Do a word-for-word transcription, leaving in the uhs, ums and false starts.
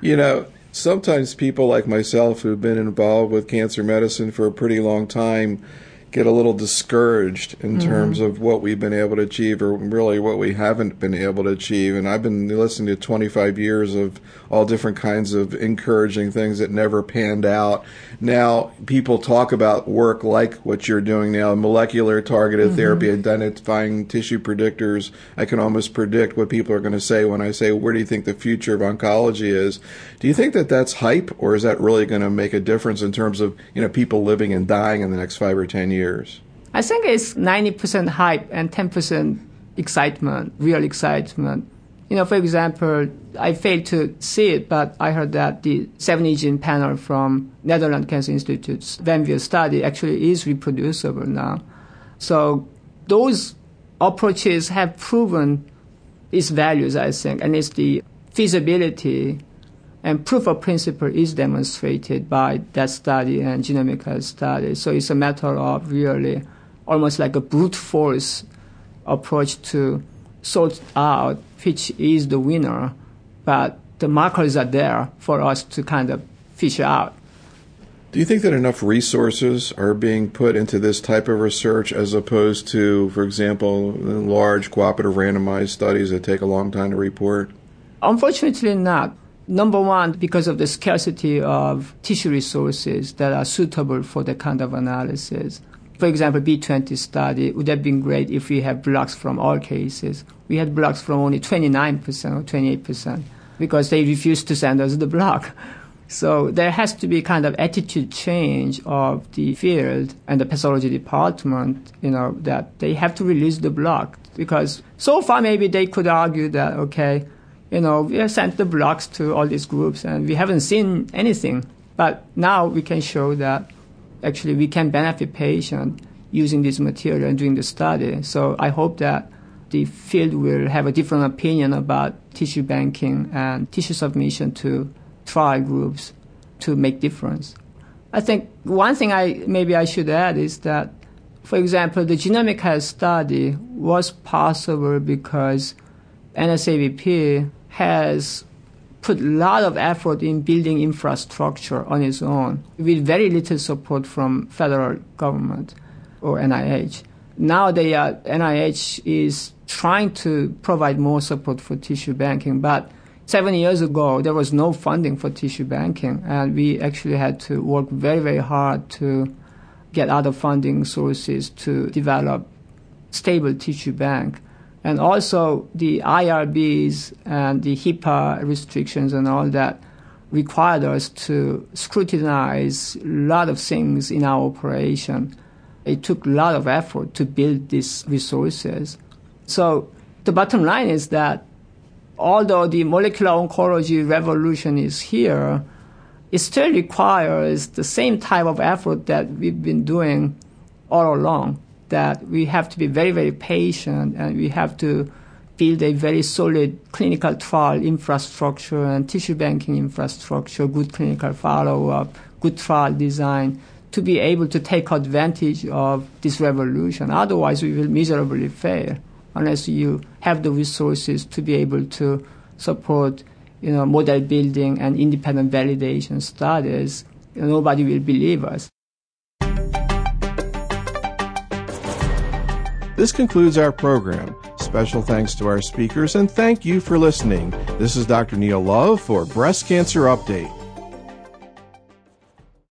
You know, sometimes people like myself who've been involved with cancer medicine for a pretty long time get a little discouraged in mm-hmm. terms of what we've been able to achieve or really what we haven't been able to achieve. And I've been listening to twenty-five years of all different kinds of encouraging things that never panned out. Now, people talk about work like what you're doing now, molecular targeted mm-hmm. therapy, identifying tissue predictors. I can almost predict what people are going to say when I say, where do you think the future of oncology is? Do you think that that's hype, or is that really going to make a difference in terms of, you know, people living and dying in the next five or ten years? I think it's ninety percent hype and ten percent excitement, real excitement. You know, for example, I failed to see it, but I heard that the seventy gene panel from Netherlands Cancer Institute's VANVIA study actually is reproducible now. So those approaches have proven its values, I think, and it's the feasibility and proof of principle is demonstrated by that study and genomic health study. So it's a matter of really almost like a brute force approach to sort out which is the winner. But the markers are there for us to kind of fish out. Do you think that enough resources are being put into this type of research as opposed to, for example, large cooperative randomized studies that take a long time to report? Unfortunately not. Number one, because of the scarcity of tissue resources that are suitable for that kind of analysis. For example, B twenty study would have been great if we had blocks from all cases. We had blocks from only twenty-nine percent or twenty-eight percent because they refused to send us the block. So there has to be kind of attitude change of the field and the pathology department, you know, that they have to release the block. Because so far maybe they could argue that, okay, you know, we have sent the blocks to all these groups and we haven't seen anything. But now we can show that actually we can benefit patients using this material and doing the study. So I hope that the field will have a different opinion about tissue banking and tissue submission to trial groups to make difference. I think one thing I maybe I should add is that, for example, the genomic health study was possible because N S A V P has put a lot of effort in building infrastructure on its own with very little support from federal government or N I H. Now they are, N I H is trying to provide more support for tissue banking, but seven years ago there was no funding for tissue banking, and we actually had to work very, very hard to get other funding sources to develop stable tissue bank. And also the I R Bs and the HIPAA restrictions and all that required us to scrutinize a lot of things in our operation. It took a lot of effort to build these resources. So the bottom line is that although the molecular oncology revolution is here, it still requires the same type of effort that we've been doing all along. That we have to be very, very patient and we have to build a very solid clinical trial infrastructure and tissue banking infrastructure, good clinical follow-up, good trial design to be able to take advantage of this revolution. Otherwise, we will miserably fail unless you have the resources to be able to support, you know, model building and independent validation studies. You know, nobody will believe us. This concludes our program. Special thanks to our speakers, and thank you for listening. This is Doctor Neil Love for Breast Cancer Update.